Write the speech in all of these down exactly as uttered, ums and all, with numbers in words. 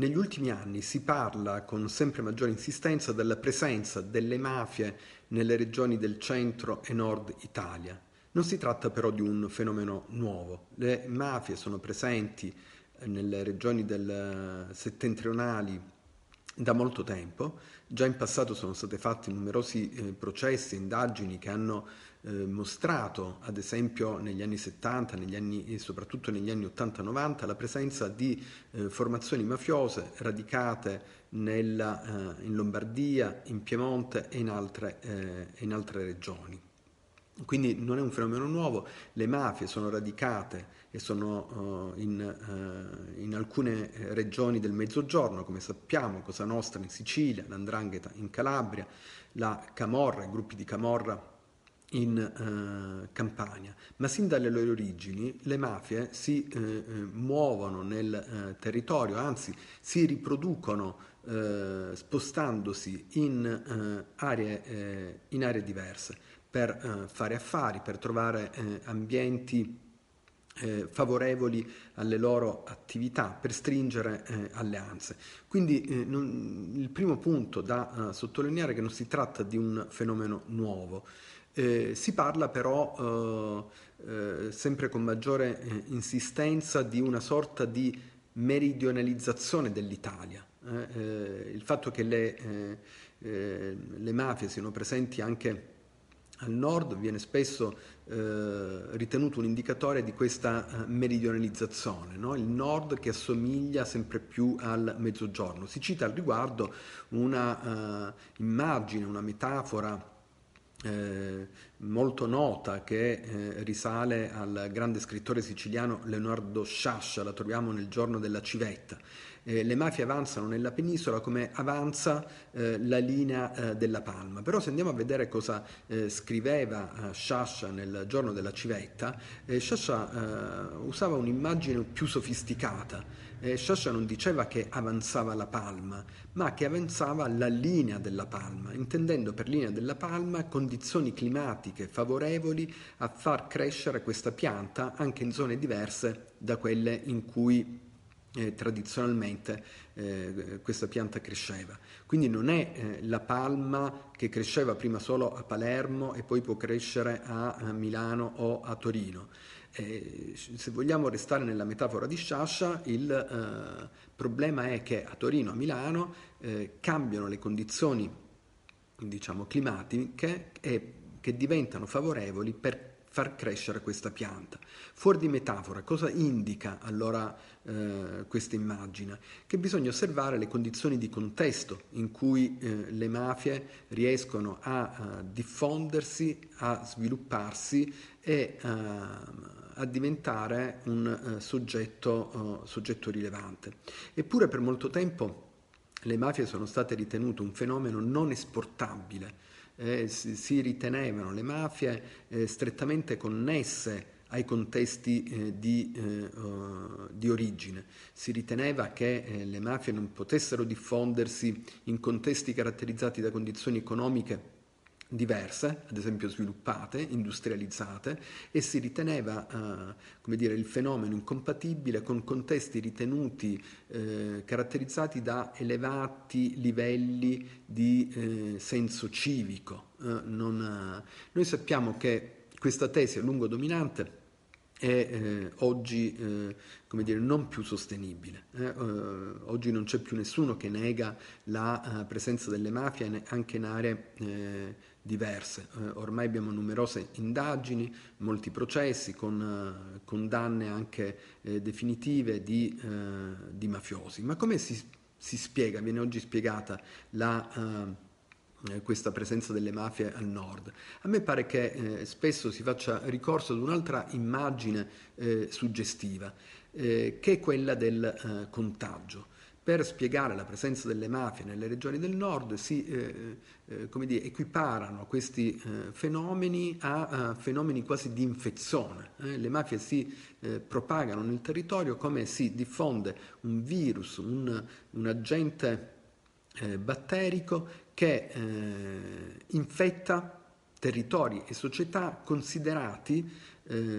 Negli ultimi anni si parla con sempre maggiore insistenza della presenza delle mafie nelle regioni del centro e nord Italia. Non si tratta però di un fenomeno nuovo. Le mafie sono presenti nelle regioni del settentrionali da molto tempo. Già in passato sono stati fatti numerosi eh, processi e indagini che hanno eh, mostrato, ad esempio negli anni settanta negli anni, e soprattutto negli anni ottanta novanta, la presenza di eh, formazioni mafiose radicate nella, eh, in Lombardia, in Piemonte e in altre, eh, in altre regioni. Quindi non è un fenomeno nuovo, le mafie sono radicate e sono uh, in, uh, in alcune regioni del Mezzogiorno, come sappiamo, Cosa Nostra in Sicilia, l'Andrangheta in Calabria, la Camorra, i gruppi di Camorra in uh, Campania, ma sin dalle loro origini le mafie si uh, muovono nel uh, territorio, anzi si riproducono uh, spostandosi in, uh, aree, uh, in aree diverse per eh, fare affari, per trovare eh, ambienti eh, favorevoli alle loro attività, per stringere eh, alleanze. Quindi eh, non, il primo punto da eh, sottolineare è che non si tratta di un fenomeno nuovo. Eh, si parla però eh, eh, sempre con maggiore eh, insistenza di una sorta di meridionalizzazione dell'Italia. Eh, eh, il fatto che le, eh, eh, le mafie siano presenti anche al nord viene spesso eh, ritenuto un indicatore di questa eh, meridionalizzazione, no? Il nord che assomiglia sempre più al mezzogiorno. Si cita al riguardo una uh, immagine, una metafora eh, molto nota che eh, risale al grande scrittore siciliano Leonardo Sciascia, la troviamo nel Giorno della civetta. Eh, le mafie avanzano nella penisola come avanza eh, la linea eh, della Palma. Però se andiamo a vedere cosa eh, scriveva eh, Sciascia nel Giorno della civetta, eh, Sciascia eh, usava un'immagine più sofisticata. Eh, Sciascia non diceva che avanzava la palma, ma che avanzava la linea della palma, intendendo per linea della palma condizioni climatiche favorevoli a far crescere questa pianta anche in zone diverse da quelle in cui Eh, tradizionalmente eh, questa pianta cresceva. Quindi non è eh, la palma che cresceva prima solo a Palermo e poi può crescere a, a Milano o a Torino. Eh, se vogliamo restare nella metafora di Sciascia, il eh, problema è che a Torino, a Milano, eh, cambiano le condizioni, diciamo, climatiche e che diventano favorevoli per far crescere questa pianta. Fuori di metafora, cosa indica allora eh, questa immagine? Che bisogna osservare le condizioni di contesto in cui eh, le mafie riescono a, a diffondersi, a svilupparsi e a, a diventare un uh, soggetto, uh, soggetto rilevante. Eppure per molto tempo le mafie sono state ritenute un fenomeno non esportabile. Eh, si, si ritenevano le mafie eh, strettamente connesse ai contesti eh, di, eh, uh, di origine. Si riteneva che eh, le mafie non potessero diffondersi in contesti caratterizzati da condizioni economiche diverse, ad esempio sviluppate, industrializzate, e si riteneva eh, come dire, il fenomeno incompatibile con contesti ritenuti eh, caratterizzati da elevati livelli di eh, senso civico. Eh, non, eh, noi sappiamo che questa tesi a lungo dominante è eh, oggi eh, come dire, non più sostenibile. Eh, eh, oggi non c'è più nessuno che nega la uh, presenza delle mafie anche in aree eh, diverse. Eh, ormai abbiamo numerose indagini, molti processi con uh, condanne anche eh, definitive di, uh, di mafiosi. Ma come si, si spiega, viene oggi spiegata la uh, questa presenza delle mafie al nord? A me pare che eh, spesso si faccia ricorso ad un'altra immagine eh, suggestiva, eh, che è quella del eh, contagio. Per spiegare la presenza delle mafie nelle regioni del nord si eh, eh, come dire, equiparano questi eh, fenomeni a, a fenomeni quasi di infezione. Eh? Le mafie si eh, propagano nel territorio come si diffonde un virus, un, un agente eh, batterico che eh, infetta territori e società considerati eh,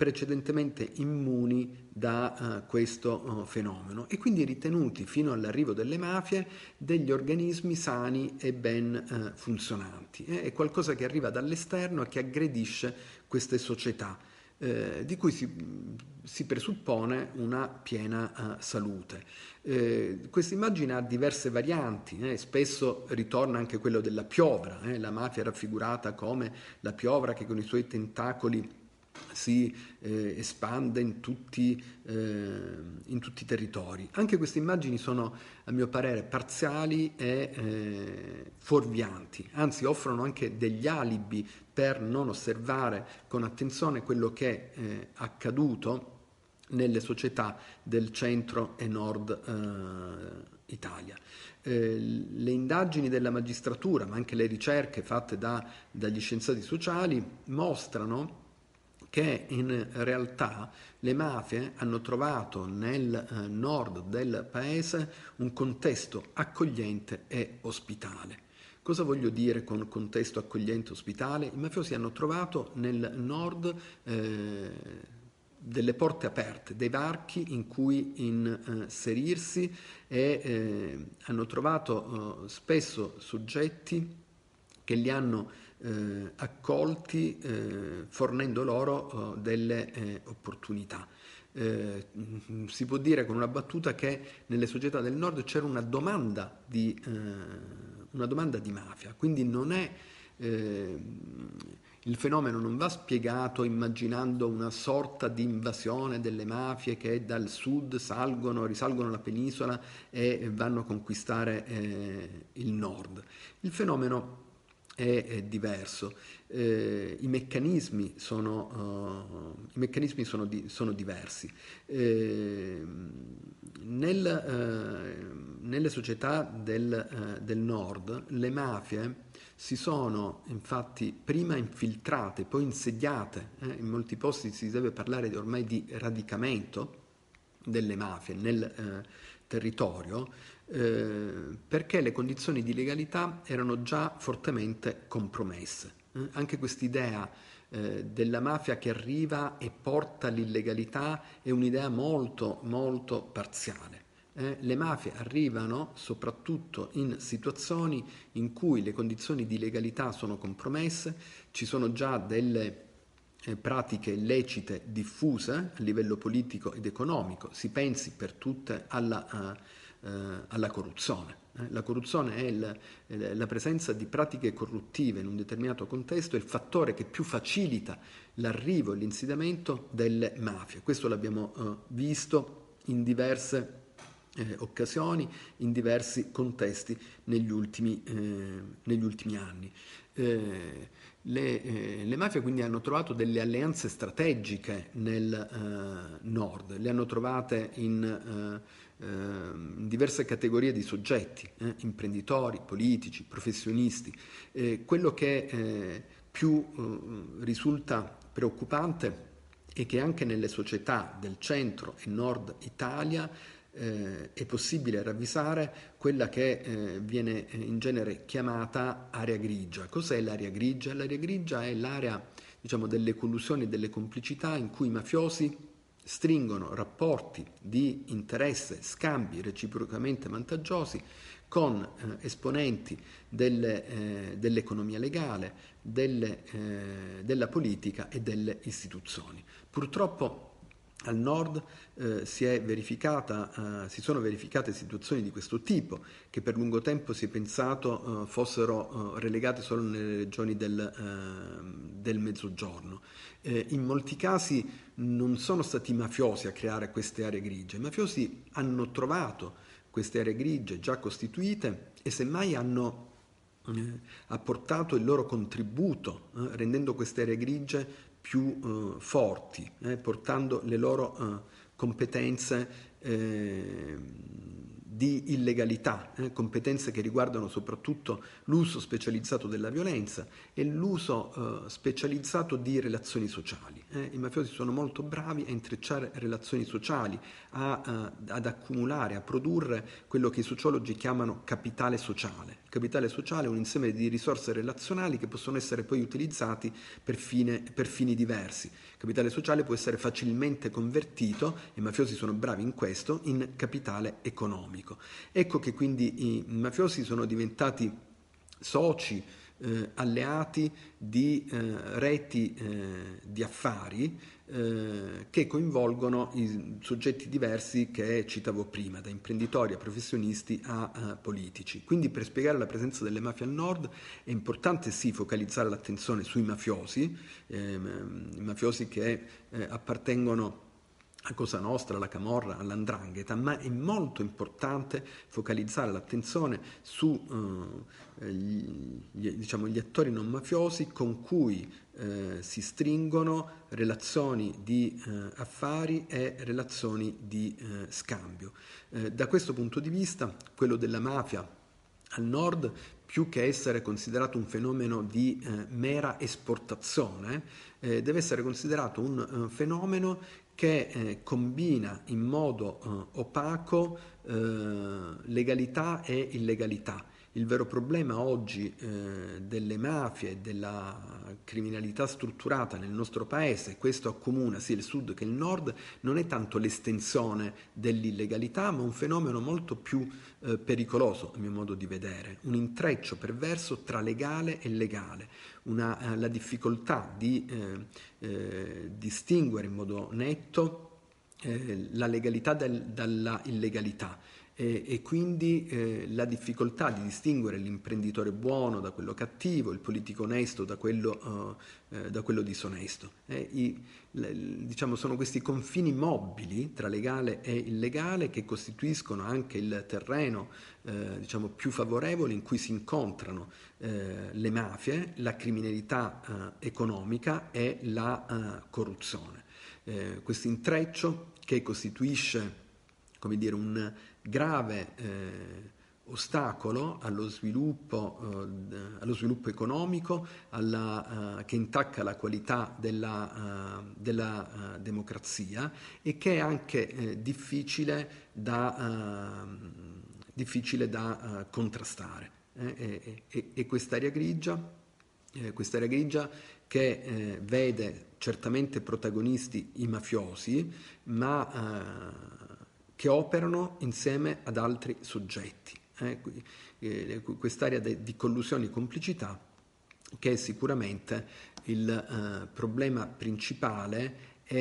precedentemente immuni da uh, questo uh, fenomeno e quindi ritenuti fino all'arrivo delle mafie degli organismi sani e ben uh, funzionanti. Eh? È qualcosa che arriva dall'esterno e che aggredisce queste società, eh, di cui si, si presuppone una piena uh, salute. Eh, questa immagine ha diverse varianti, eh? Spesso ritorna anche quello della piovra, eh? La mafia è raffigurata come la piovra che con i suoi tentacoli si eh, espande in tutti, eh, in tutti i territori. Anche queste immagini sono, a mio parere, parziali e eh, fuorvianti, anzi offrono anche degli alibi per non osservare con attenzione quello che è eh, accaduto nelle società del centro e nord eh, Italia. Eh, le indagini della magistratura, ma anche le ricerche fatte da, dagli scienziati sociali, mostrano che in realtà le mafie hanno trovato nel eh, nord del paese un contesto accogliente e ospitale. Cosa voglio dire con contesto accogliente e ospitale? I mafiosi hanno trovato nel nord eh, delle porte aperte, dei varchi in cui inserirsi e eh, hanno trovato eh, spesso soggetti che li hanno Eh, accolti eh, fornendo loro eh, delle eh, opportunità. Eh, si può dire con una battuta che nelle società del nord c'era una domanda di, eh, una domanda di mafia, quindi non è, eh, il fenomeno non va spiegato immaginando una sorta di invasione delle mafie che dal sud salgono, risalgono la penisola e vanno a conquistare eh, il nord. Il fenomeno è, è diverso, eh, i meccanismi sono, uh, i meccanismi sono, di, sono diversi. Eh, nel, uh, nelle società del, uh, del nord le mafie si sono infatti prima infiltrate, poi insediate, eh, in molti posti si deve parlare di, ormai di radicamento delle mafie nel eh, territorio, eh, perché le condizioni di legalità erano già fortemente compromesse. Eh, anche quest'idea eh, della mafia che arriva e porta l'illegalità è un'idea molto, molto parziale. Eh, le mafie arrivano soprattutto in situazioni in cui le condizioni di legalità sono compromesse, ci sono già delle eh, pratiche illecite diffuse a livello politico ed economico, si pensi per tutte alla, uh, uh, alla corruzione. Eh, la corruzione è il, eh, la presenza di pratiche corruttive in un determinato contesto, è il fattore che più facilita l'arrivo e l'insediamento delle mafie. Questo l'abbiamo uh, visto in diverse Eh, occasioni, in diversi contesti negli ultimi, eh, negli ultimi anni. Eh, le, eh, le mafie quindi hanno trovato delle alleanze strategiche nel eh, nord, le hanno trovate in, eh, in diverse categorie di soggetti, eh, imprenditori, politici, professionisti. Eh, quello che eh, più eh, risulta preoccupante è che anche nelle società del centro e nord Italia Eh, è possibile ravvisare quella che eh, viene in genere chiamata area grigia. Cos'è l'area grigia? L'area grigia è l'area, diciamo, delle collusioni e delle complicità in cui i mafiosi stringono rapporti di interesse, scambi reciprocamente vantaggiosi con eh, esponenti delle, eh, dell'economia legale, delle, eh, della politica e delle istituzioni. Purtroppo al nord eh, si, è verificata, eh, si sono verificate situazioni di questo tipo che per lungo tempo si è pensato eh, fossero eh, relegate solo nelle regioni del, eh, del Mezzogiorno. Eh, in molti casi non sono stati i mafiosi a creare queste aree grigie, i mafiosi hanno trovato queste aree grigie già costituite e semmai hanno eh, apportato il loro contributo, eh, rendendo queste aree grigie più eh, forti, eh, portando le loro eh, competenze eh, di illegalità, eh, competenze che riguardano soprattutto l'uso specializzato della violenza e l'uso eh, specializzato di relazioni sociali. Eh. I mafiosi sono molto bravi a intrecciare relazioni sociali, a, eh, ad accumulare, a produrre quello che i sociologi chiamano capitale sociale. Il capitale sociale è un insieme di risorse relazionali che possono essere poi utilizzati per, fine, per fini diversi. Il capitale sociale può essere facilmente convertito, e i mafiosi sono bravi in questo, in capitale economico. Ecco che quindi i mafiosi sono diventati soci, eh, alleati di eh, reti eh, di affari eh, che coinvolgono i soggetti diversi che citavo prima, da imprenditori a professionisti a, a politici. Quindi per spiegare la presenza delle mafie al nord è importante sì focalizzare l'attenzione sui mafiosi, ehm, i mafiosi che eh, appartengono a Cosa Nostra, alla Camorra, all'Andrangheta, ma è molto importante focalizzare l'attenzione su eh, gli, diciamo, gli attori non mafiosi con cui eh, si stringono relazioni di eh, affari e relazioni di eh, scambio. Eh, da questo punto di vista, quello della mafia al nord, più che essere considerato un fenomeno di eh, mera esportazione, eh, deve essere considerato un uh, fenomeno che eh, combina in modo eh, opaco eh, legalità e illegalità. Il vero problema oggi eh, delle mafie e della criminalità strutturata nel nostro paese, questo accomuna sia il sud che il nord, non è tanto l'estensione dell'illegalità, ma un fenomeno molto più eh, pericoloso, a mio modo di vedere, un intreccio perverso tra legale e illegale, una, eh, la difficoltà di eh, eh, distinguere in modo netto eh, la legalità del, dalla illegalità. E, e quindi eh, la difficoltà di distinguere l'imprenditore buono da quello cattivo, il politico onesto da quello, uh, eh, da quello disonesto. Eh, i, le, diciamo, sono questi confini mobili tra legale e illegale che costituiscono anche il terreno eh, diciamo, più favorevole in cui si incontrano eh, le mafie, la criminalità eh, economica e la uh, corruzione. Eh, questo intreccio che costituisce, come dire, un grave eh, ostacolo allo sviluppo, eh, allo sviluppo economico, alla, eh, che intacca la qualità della, uh, della uh, democrazia e che è anche eh, difficile da, uh, difficile da uh, contrastare. Eh, e, e, e quest'area grigia, eh, quest'area grigia che eh, vede certamente protagonisti i mafiosi, ma eh, che operano insieme ad altri soggetti. Eh, eh, quest'area de, di collusione e complicità che è sicuramente il eh, problema principale è,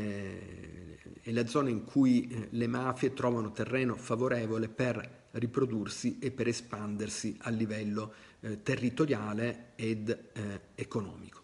eh, è la zona in cui eh, le mafie trovano terreno favorevole per riprodursi e per espandersi a livello eh, territoriale ed eh, economico.